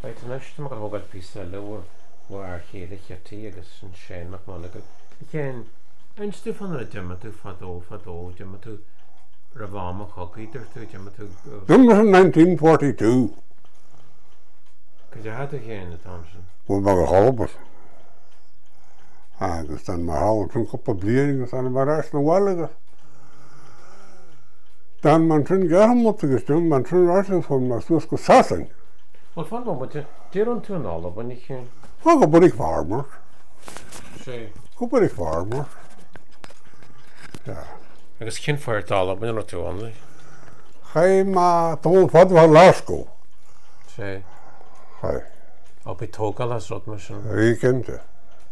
Right, and that's the whole piece of lower war here, the agus and Shane McMulligan. Again, and Stefan and Jimatu Fado, Jimatu Ravama Hockey, there to Jimatu. That was in 1942. Could you have again, Thompson? Well, by the Holbert. Agus dan maar halen toen op blieringen aan maar rest nog wel. Dan man toen gaan moeten gestemd, man toen rest voor maar zoals gesassen. Well, fun one, but you don't turn all up when you can. Oh, go ben ik farmer. Say. Go ben ik farmer. Ja. I guess kin fire it all up, but you're not too only. Hij maar toen wat we Lasco. Say. Hij. Op het togalas rot machine. Wie kent je?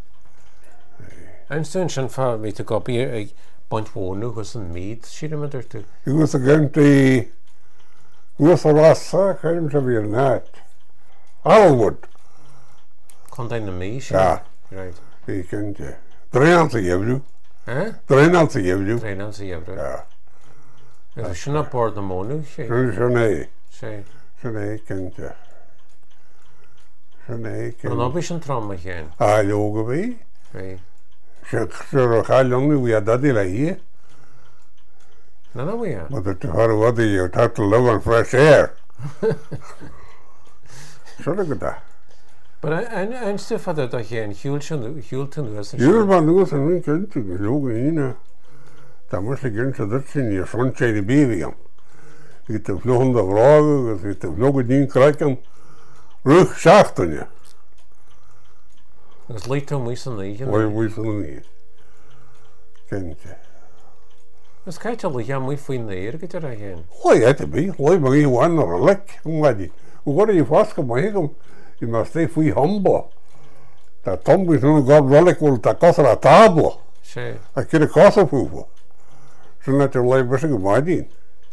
Einstein for me to go be a bunch of new was in meat, she remembered to. He was again the was a rasa, came to be a net. Alwood. Contain the meat, Ja. Right. Wie kent je? 3,5 euro. Huh? 3,5 euro. 3,5 euro. Ja. Is she not bored the monu, she? Zo nee. Say. Zo nee, kent je. Zo nee, kent Dan heb je een trauma again. Ah, jogen we. Right. Zo ga lang we dat die hier. No, we are. Maar dat hadden wat je had to live on fresh air. Zo dat dat. But I still for that again. Hulton was. Jullie van doen ze niet kent je jogen in. Dan moest ik in dat zien je sonche de baby. Ik heb vlogende vragen, ik heb vloggen die krijgen. Rug zachten je. Het is late to me some league. We niet. Kent je. Het is kijk al ja mooi voor in de eer get er again. Oh, ja, te be. Looi maar je waan naar een lek. Hoe word je vastgemaakt? Je moet steeds voor je handen. Dat tombe is nog een welk wil dat kosten aan tafel. Say. Dat kun je kosten voeren. Zo net je leven is gemaakt in.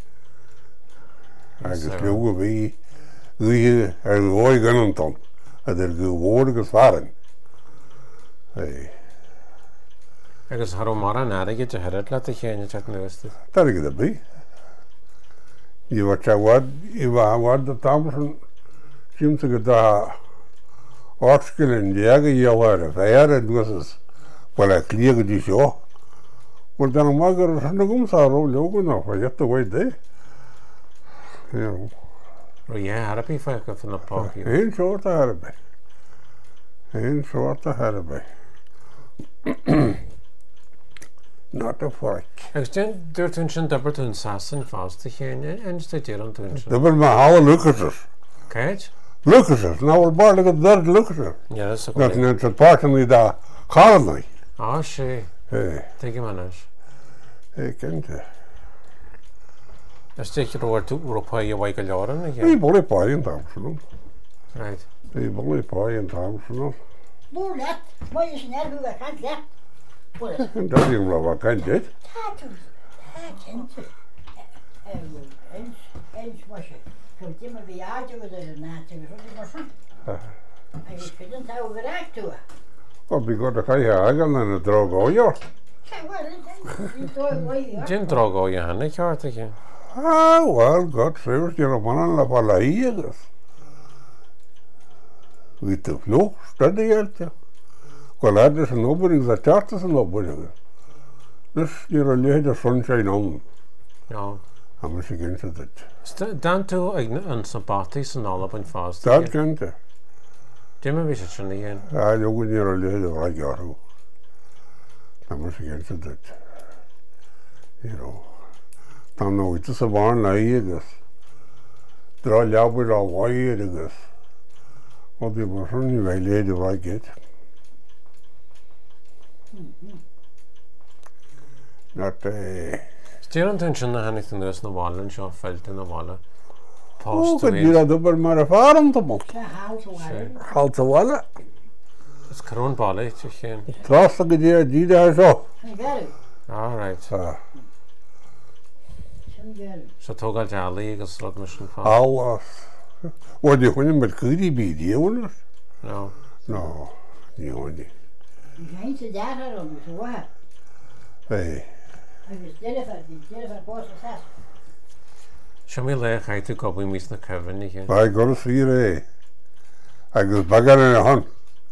Hij is jogen wie je er gooi gaan dan. Dat er geworden gevaren. Hey. Ik was haromara naar je het laten gaan je chat neust. Dat is het bij. Je wat de Thompson seems to get artikel in jagen je waren vijanden dus wel een klier die zo. Maar dan mag er nog om zo lopen nog wat je te weten. Ja. Oh ja, happy for van de party. Een soort hebben. Een soort hebben. Not a fork. Ik denk dat het een dapper sassen vast te gaan en studeer aan doen. Dat wil maar halen lukkers. Kijk. Lukkers, nou wel baarlijk dat lukkers. Ja, dat is ook. Dat net het parken die daar gaan niet. Ah, shit. Hey. Denk je maar eens. Ik kent het. Dan steek je er toe op je wijke jaren again. Die bolle paai in Amsterdam. Right. Die bolle paai in Amsterdam. Boer net, mooi is nergens dat gaat net. En dat is wel wat kan dit. Eens was je. Komt iemand bij jou toe, dat is natuurlijk en je kunt het nou geraakt toe. Op die god ga je hagen en het droog al ja. Jim droog al je hand, ik hoort het je. Ah, wel, god, zeus, je nog man la pala hier. Wie te vlug, staat die helt ja. Kolla is een opbreng, dat chart is een opbreng. Dus je roleert de sunshine on. Ja. Dan moet je kent het. Dan toe een sympathisch en al op een vast. Dat kent je. Jim wist het schon again. Ja, jongen, je roleert de vraag jaar. Dan moet je kent het. You know. Dan nooit is een waar naar hier. Draai jou weer al waar hier. Want die was er niet bij leden waar ik het. Dat Stuur intention na hannig ten neus na wallen, zo felt in de wallen. oh, kan je dat ook maar ervaren te maken? Ja, hou zo aan. Halt te wallen. Het is kroonballen, het is geen. Trastig die daar zo. Alright. Zo toch al jali, ik slot misschien van. Alles. Word je gewoon met curry bij die jongens? No. No, die jongen niet. Die zijn ze daar erom, zo waar. Hey. Die telefoon kost 6. Zo me leg, hij took op we mis naar Kevin again. Wij gaan eens hier, hey. agus bagan ar a hon.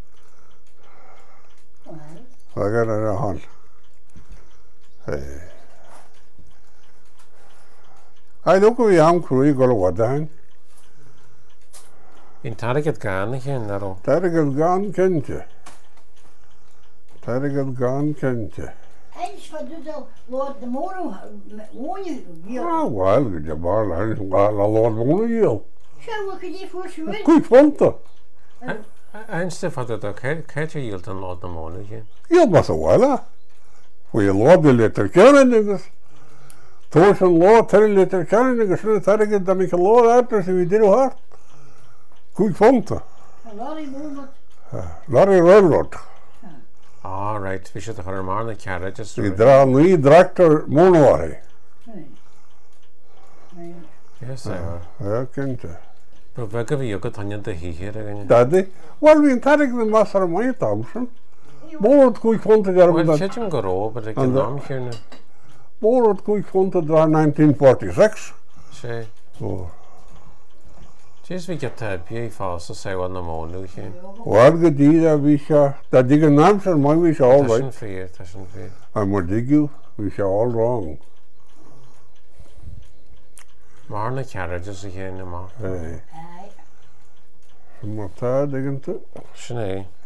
Well, Bagan ar a hon. I look at am cruí go wadain. Bhín targad gan chéan aró. Targad gan kente. Targad gan kente. eens wat doet al Lord de Moro woon je hier? Ah, wel, je maar la Lord wonen hier. Zo, wat kun je voor zo Goed vond dat. Einste fad a caiite díalt an lád na mála chéan. Hier was wel hè. Voor je Lord de letter kennen dus. Toos een Lord ter letter kennen dus net targad dat ik een Lord uit dus wie dit hard. Goed vond dat. Larry woont Larry Railroad. Ah, right, bhí sé a chuir mar na ceara just Die dra nu tractor monowaai. nee. Yes, Ja, kente. Bro bheith go bhí agad taine de híhir a gine. Daddy, wel wie targad de master my Thompson. Boord goed vond dat daar Well, met séidim go ró, but ag And an the- nám chéarna. boord goed vond dat daar 1946. sé. Oh. Tís bhí go tabbí fása saoha na mála chéan. Waar gedie wie dat die naam zijn maar wie all Tá sin right. fér, tá sin fér. I'm more dig you, we all wrong. Mar na ceara just a chéanna má. Hey, Ai, maar daar diggen te. Sin é.